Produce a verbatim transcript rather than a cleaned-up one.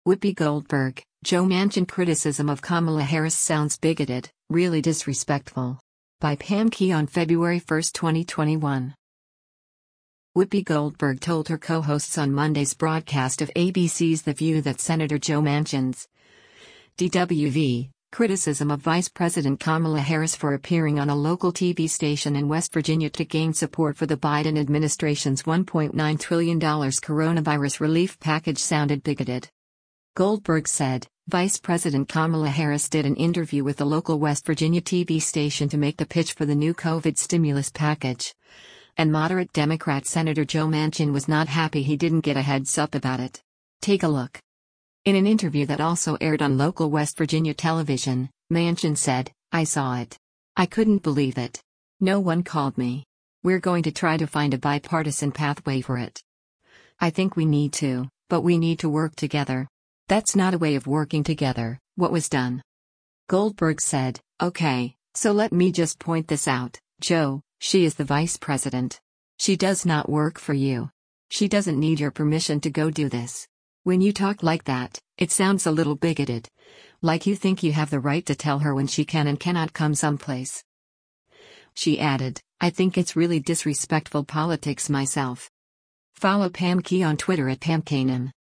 Whoopi Goldberg, Joe Manchin criticism of Kamala Harris sounds bigoted, really disrespectful. By Pam Key on February first, twenty twenty-one. Whoopi Goldberg told her co-hosts on Monday's broadcast of A B C's The View that Senator Joe Manchin's D W V criticism of Vice President Kamala Harris for appearing on a local T V station in West Virginia to gain support for the Biden administration's one point nine trillion dollars coronavirus relief package sounded bigoted. Goldberg said, Vice President Kamala Harris did an interview with the local West Virginia T V station to make the pitch for the new COVID stimulus package. And moderate Democrat Senator Joe Manchin was not happy he didn't get a heads up about it. Take a look. In an interview that also aired on local West Virginia television, Manchin said, I saw it. I couldn't believe it. No one called me. We're going to try to find a bipartisan pathway for it. I think we need to, but we need to work together. That's not a way of working together, what was done. Goldberg said, okay, so let me just point this out, Joe, she is the vice president. She does not work for you. She doesn't need your permission to go do this. When you talk like that, it sounds a little bigoted. Like you think you have the right to tell her when she can and cannot come someplace. She added, I think it's really disrespectful politics myself. Follow Pam Key on Twitter at Pam Kanan.